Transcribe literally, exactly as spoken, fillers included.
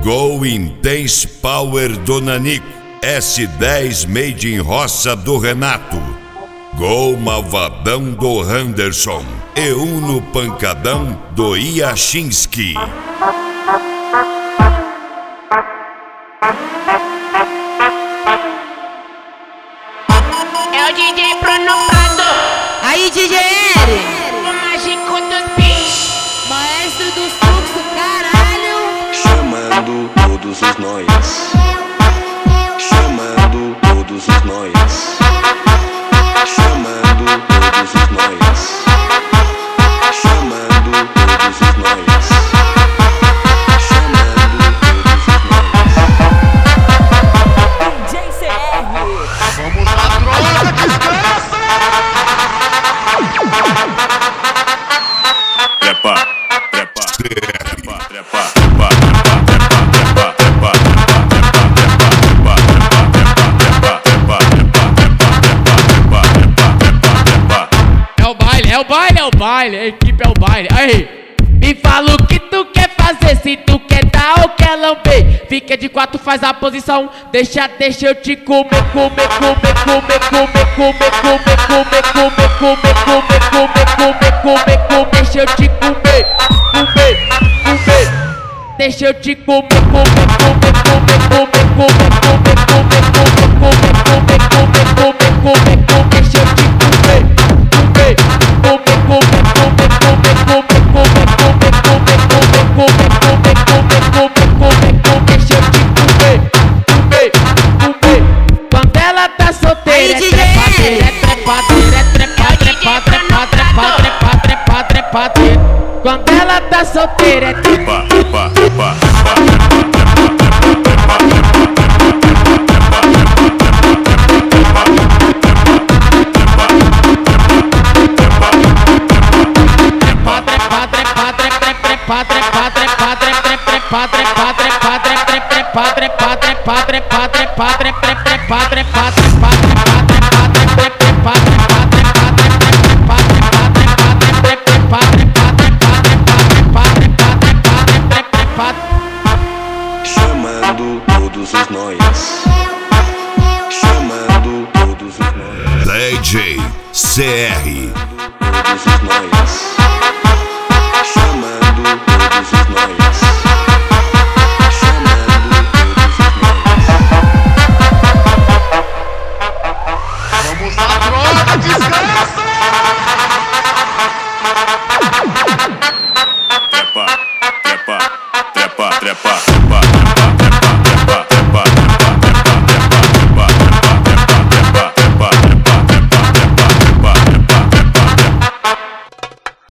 Go Intense Power do Nanico, S dez Made in Roça do Renato, Go Malvadão do Anderson e Uno Pancadão do Iachinski. É o D J Bruno Prado. Aí, D J L, O mágico dos beats. maestro do fluxo, caralho. Chamando todos os nós, chamando todos os nós, chamando todos os nós, chamando todos os nós, chamando todos os nós. D J C R. Vamos na droga, desgraça! Trepa, trepa, trepa, trepa, É o baile, é o baile, é o baile, a equipe é o baile. Aí, me fala o que tu quer fazer, se tu quer dar ou quer lamber. Fica de quatro, faz a posição, deixa, deixa eu te comer, comer, comer, comer, comer, comer, comer, comer, comer, comer, comer, comer, comer, comer, comer, deixa eu te comer, comer, comer, deixa eu te comer, comer, comer, comer, comer, comer, comer, comer, comer, comer, comer, comer, comer, comer, comer, deixa eu te comer, comer, comer, comer, comer, comer, comer, comer, comer, comer, comer, comer, comer, comer, comer, comer, comer, deixa eu te comer, comer, comer. Quando ela tá solteira, é trepadeira, é trepadeira, é trepa, trepa, trepa, trepa, trepa, trepa, trepadeira. Quando ela tá solteira, é trepa, trepa, trepa, Chamando todos os nós, chamando todos os nós, D J C R. todos os nós.